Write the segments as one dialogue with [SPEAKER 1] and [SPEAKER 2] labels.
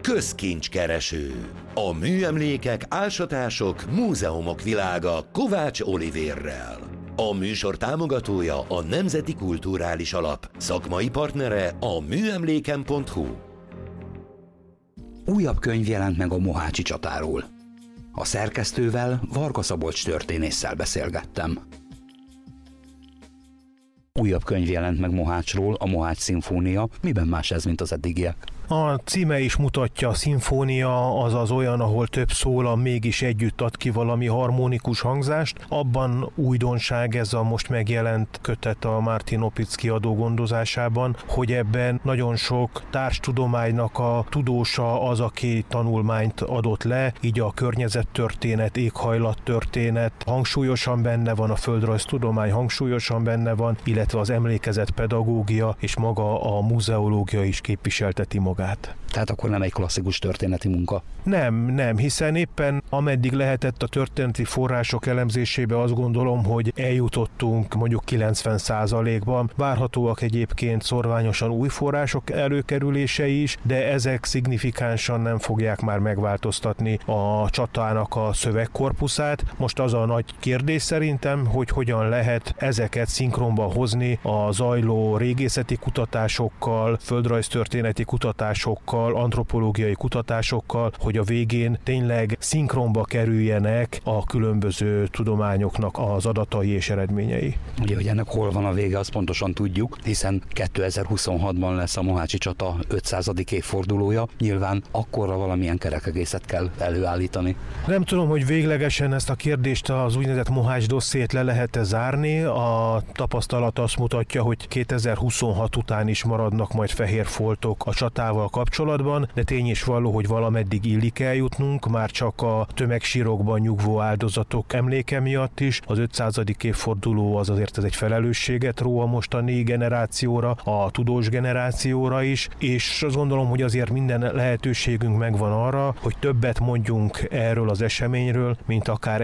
[SPEAKER 1] Közkincskereső. A műemlékek, ásatások, múzeumok világa Kovács Olivérrel. A műsor támogatója a Nemzeti Kulturális Alap, szakmai partnere a műemléken.hu.
[SPEAKER 2] Újabb könyv jelent meg a mohácsi csatáról. A szerkesztővel, Varga Szabolcs történésszel beszélgettem. Újabb könyv jelent meg Mohácsról, a Mohács szimfónia. Miben más ez, mint az eddigiek?
[SPEAKER 3] A címe is mutatja, a szimfónia, azaz olyan, ahol több szólam mégis együtt ad ki valami harmonikus hangzást. Abban újdonság ez a most megjelent kötet a Mártin Opitz kiadó gondozásában, hogy ebben nagyon sok társtudománynak a tudósa az, aki tanulmányt adott le, így a környezettörténet, éghajlattörténet hangsúlyosan benne van, a földrajztudomány hangsúlyosan benne van, illetve az emlékezetpedagógia és maga a muzeológia is képviselteti magát.
[SPEAKER 2] Tehát akkor nem egy klasszikus történeti munka?
[SPEAKER 3] Nem, hiszen éppen ameddig lehetett a történeti források elemzésébe, azt gondolom, hogy eljutottunk mondjuk 90%-ban. Várhatóak egyébként szorványosan új források előkerülései is, de ezek szignifikánsan nem fogják már megváltoztatni a csatának a szövegkorpuszát. Most az a nagy kérdés szerintem, hogy hogyan lehet ezeket szinkronba hozni a zajló régészeti kutatásokkal, földrajztörténeti kutatásokkal, antropológiai kutatásokkal, hogy a végén tényleg szinkronba kerüljenek a különböző tudományoknak az adatai és eredményei.
[SPEAKER 2] Ugye, hogy ennek hol van a vége, azt pontosan tudjuk, hiszen 2026-ban lesz a mohácsi csata 500. évfordulója. Nyilván akkorra valamilyen kerekegészet kell előállítani.
[SPEAKER 3] Nem tudom, hogy véglegesen ezt a kérdést, az úgynevezett Mohács dossziét le lehet-e zárni. A tapasztalat azt mutatja, hogy 2026 után is maradnak majd fehér foltok a csatával kapcsolatban, de tény is valló, hogy valameddig illik eljutnunk, már csak a tömegsírokban nyugvó áldozatok emléke miatt is. Az 500. évforduló az azért ez egy felelősséget ró a mostani generációra, a tudós generációra is, és azt gondolom, hogy azért minden lehetőségünk megvan arra, hogy többet mondjunk erről az eseményről, mint akár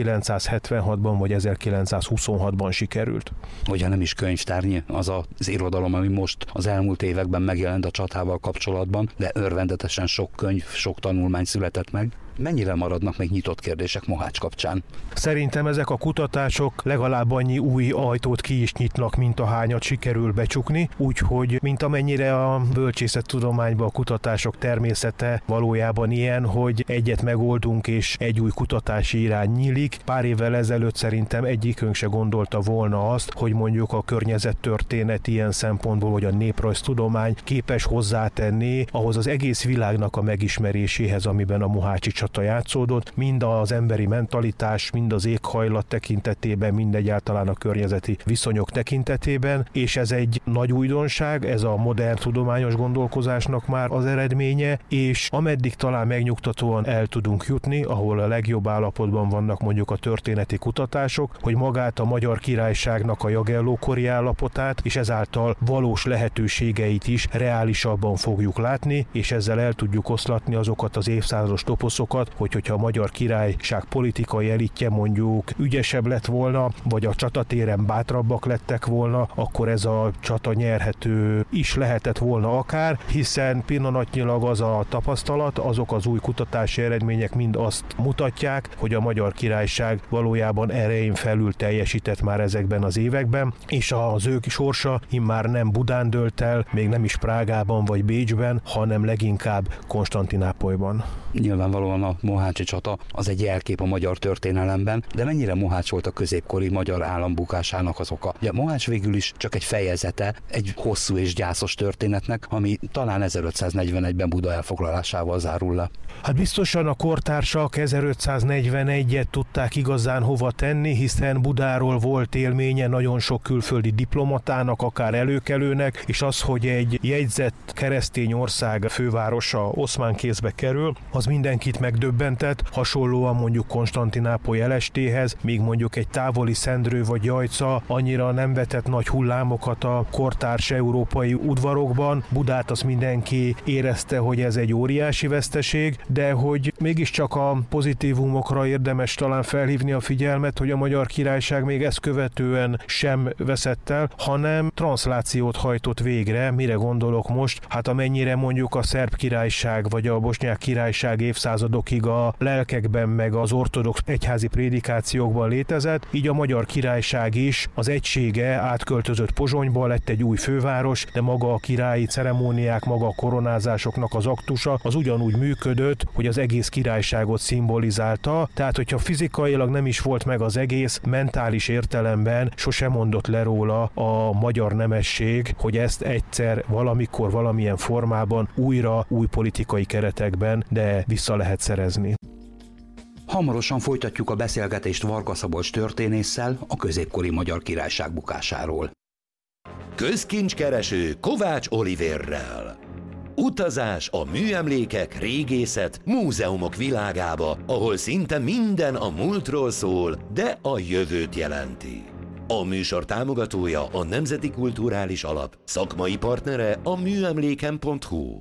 [SPEAKER 3] 1976-ban vagy 1926-ban sikerült.
[SPEAKER 2] Hogyha nem is könyvtárnyi az az irodalom, ami most az elmúlt években megjelent a csatával kapcsolatban, de örvendetesen sok könyv, sok tanulmány született meg. Mennyire maradnak még nyitott kérdések Mohács kapcsán?
[SPEAKER 3] Szerintem ezek a kutatások legalább annyi új ajtót ki is nyitnak, mint ahányat sikerül becsukni, úgyhogy mint amennyire a bölcsészettudományban a kutatások természete valójában ilyen, hogy egyet megoldunk és egy új kutatási irány nyílik. Pár évvel ezelőtt szerintem egyikünk se gondolta volna azt, hogy mondjuk a környezettörténet ilyen szempontból, vagy a néprajztudomány képes hozzátenni ahhoz az egész világnak a megismeréséhez, amiben a mohácsi csata játszódott, mind az emberi mentalitás, mind az éghajlat tekintetében, mind egyáltalán a környezeti viszonyok tekintetében, és ez egy nagy újdonság, ez a modern tudományos gondolkozásnak már az eredménye, és ameddig talán megnyugtatóan el tudunk jutni, ahol a legjobb állapotban vannak mondjuk a történeti kutatások, hogy magát a Magyar Királyságnak a Jagellókori állapotát, és ezáltal valós lehetőségeit is reálisabban fogjuk látni, és ezzel el tudjuk oszlatni azokat az évszázados toposzokat, hogyha a Magyar Királyság politikai elitje mondjuk ügyesebb lett volna, vagy a csatatéren bátrabbak lettek volna, akkor ez a csata nyerhető is lehetett volna akár, hiszen pillanatnyilag az a tapasztalat, azok az új kutatási eredmények mind azt mutatják, hogy a Magyar Királyság valójában erején felül teljesített már ezekben az években, és az ő sorsa immár nem Budán dőlt el, még nem is Prágában vagy Bécsben, hanem leginkább Konstantinápolyban.
[SPEAKER 2] Nyilvánvalóan a mohácsi csata az egy jelkép a magyar történelemben, de mennyire Mohács volt a középkori magyar állam bukásának az oka? Ugye Mohács végül is csak egy fejezete egy hosszú és gyászos történetnek, ami talán 1541-ben Buda elfoglalásával zárul le.
[SPEAKER 3] Hát biztosan a kortársak 1541-et tudták igazán hova tenni, hiszen Budáról volt élménye nagyon sok külföldi diplomatának, akár előkelőnek, és az, hogy egy jegyzett keresztény ország fővárosa oszmán kézbe kerül, az mindenkit meg megdöbbentett, hasonlóan mondjuk Konstantinápoly elestéhez, míg mondjuk egy távoli Szendrő vagy Jajca annyira nem vetett nagy hullámokat a kortárs európai udvarokban. Budát azt mindenki érezte, hogy ez egy óriási veszteség, de hogy mégiscsak a pozitívumokra érdemes talán felhívni a figyelmet, hogy a Magyar Királyság még ezt követően sem veszett el, hanem transzlációt hajtott végre. Mire gondolok most? Hát amennyire mondjuk a Szerb Királyság vagy a Bosnyák Királyság évszázadokig a lelkekben meg az ortodox egyházi prédikációkban létezett, így a Magyar Királyság is az egysége átköltözött Pozsonyba, lett egy új főváros, de maga a királyi ceremóniák, maga a koronázásoknak az aktusa az ugyanúgy működött, hogy az egész királyságot szimbolizálta, tehát hogyha fizikailag nem is volt meg az egész, mentális értelemben sosem mondott le róla a magyar nemesség, hogy ezt egyszer valamikor valamilyen formában újra új politikai keretekben, de vissza lehet szerezni.
[SPEAKER 2] Hamarosan folytatjuk a beszélgetést Varga Szabolcs történésszel a középkori Magyar Királyság bukásáról.
[SPEAKER 1] Közkincskereső Kovács Olivérrel. Utazás a műemlékek, régészet, múzeumok világába, ahol szinte minden a múltról szól, de a jövőt jelenti. A műsor támogatója a Nemzeti Kulturális Alap, szakmai partnere a műemléken.hu.